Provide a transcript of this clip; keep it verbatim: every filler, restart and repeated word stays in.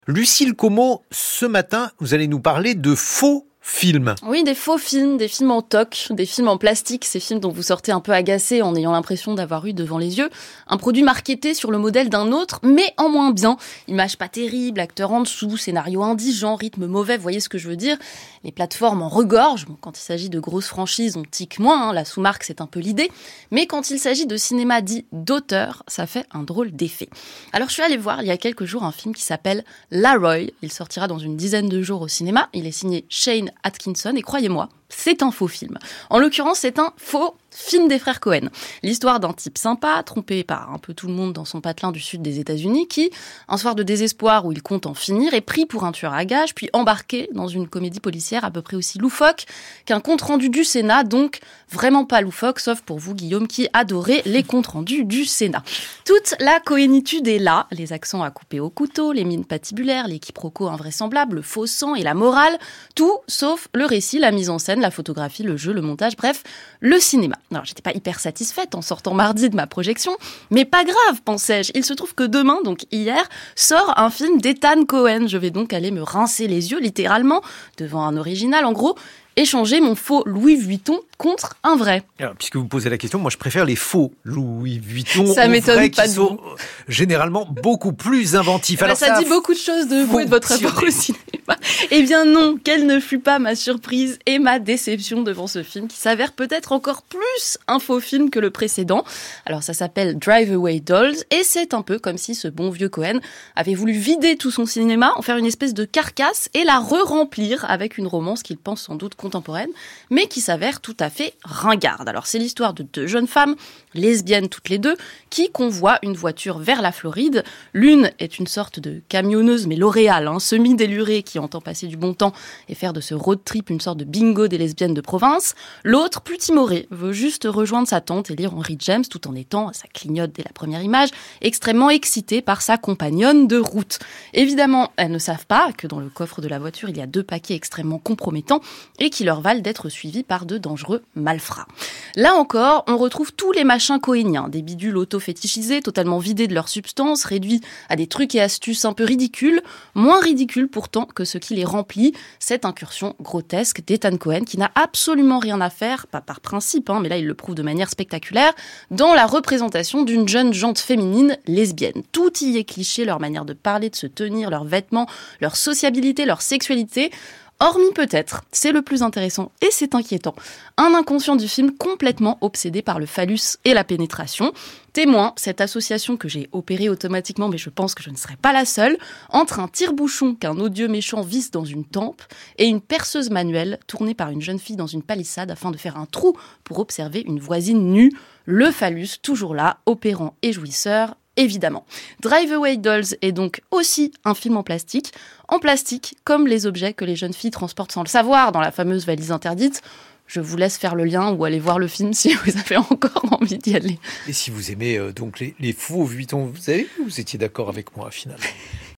Lucille Como, ce matin, vous allez nous parler de faux films. Oui, des faux films, des films en toc, des films en plastique, ces films dont vous sortez un peu agacé en ayant l'impression d'avoir eu devant les yeux un produit marketé sur le modèle d'un autre, mais en moins bien. Image pas terrible, acteurs en dessous, scénario indigent, rythme mauvais, vous voyez ce que je veux dire. Les plateformes en regorgent. Bon, quand il s'agit de grosses franchises, on tique moins, hein, la sous-marque c'est un peu l'idée. Mais quand il s'agit de cinéma dit d'auteur, ça fait un drôle d'effet. Alors je suis allée voir il y a quelques jours un film qui s'appelle Laroy. Il sortira dans une dizaine de jours au cinéma. Il est signé Shane Atkinson et croyez-moi, c'est un faux film. En l'occurrence, c'est un faux film des frères Cohen. L'histoire d'un type sympa, trompé par un peu tout le monde dans son patelin du sud des États-Unis, qui, un soir de désespoir où il compte en finir, est pris pour un tueur à gages, puis embarqué dans une comédie policière à peu près aussi loufoque qu'un compte-rendu du Sénat, donc vraiment pas loufoque, sauf pour vous, Guillaume, qui adorez les comptes-rendus du Sénat. Toute la cohénitude est là, les accents à couper au couteau, les mines patibulaires, les quiproquos invraisemblables, le faux sang et la morale, tout sauf le récit, la mise en scène, la photographie, le jeu, le montage, bref, le cinéma. Alors, j'étais pas hyper satisfaite en sortant mardi de ma projection, mais pas grave, pensais-je. Il se trouve que demain, donc hier, sort un film d'Ethan Cohen. Je vais donc aller me rincer les yeux, littéralement, devant un original. En gros, échanger mon faux Louis Vuitton contre un vrai. Alors, puisque vous posez la question, moi je préfère les faux Louis Vuitton. Ça m'étonne vrais, pas qui de sont vous. généralement beaucoup plus inventifs. Bah, Alors, ça, ça dit beaucoup de choses de vous et de votre fonctionné. rapport au cinéma. Eh bien non, quelle ne fut pas ma surprise et ma déception devant ce film qui s'avère peut-être encore plus un faux film que le précédent. Alors ça s'appelle Drive Away Dolls et c'est un peu comme si ce bon vieux Cohen avait voulu vider tout son cinéma, en faire une espèce de carcasse et la re-remplir avec une romance qu'il pense sans doute contemporaine, mais qui s'avère tout à fait ringarde. Alors c'est l'histoire de deux jeunes femmes, lesbiennes toutes les deux, qui convoient une voiture vers la Floride. L'une est une sorte de camionneuse, mais L'Oréal, hein, semi-délurée, qui entend passer du bon temps et faire de ce road trip une sorte de bingo des lesbiennes de province. L'autre, plus timorée, veut juste rejoindre sa tante et lire Henry James, tout en étant, ça clignote dès la première image, extrêmement excitée par sa compagnonne de route. Évidemment, elles ne savent pas que dans le coffre de la voiture, il y a deux paquets extrêmement compromettants et qui leur valent d'être suivis par de dangereux malfrats. Là encore, on retrouve tous les machins cohéniens, des bidules auto-fétichisés, totalement vidés de leur substance, réduits à des trucs et astuces un peu ridicules, moins ridicules pourtant que ce qui les remplit, cette incursion grotesque d'Ethan Cohen qui n'a absolument rien à faire, pas par principe, hein, mais là il le prouve de manière spectaculaire, dans la représentation d'une jeune jante féminine lesbienne. Tout y est cliché, leur manière de parler, de se tenir, leurs vêtements, leur sociabilité, leur sexualité. Hormis peut-être, c'est le plus intéressant et c'est inquiétant, un inconscient du film complètement obsédé par le phallus et la pénétration. Témoin, cette association que j'ai opérée automatiquement, mais je pense que je ne serai pas la seule, entre un tire-bouchon qu'un odieux méchant visse dans une tempe et une perceuse manuelle tournée par une jeune fille dans une palissade afin de faire un trou pour observer une voisine nue. Le phallus, toujours là, opérant et jouisseur, évidemment. Drive Away Dolls est donc aussi un film en plastique. En plastique, comme les objets que les jeunes filles transportent sans le savoir dans la fameuse valise interdite. Je vous laisse faire le lien ou aller voir le film si vous avez encore envie d'y aller. Et si vous aimez euh, donc les, les faux Vuitton, vous savez, vous étiez d'accord avec moi finalement.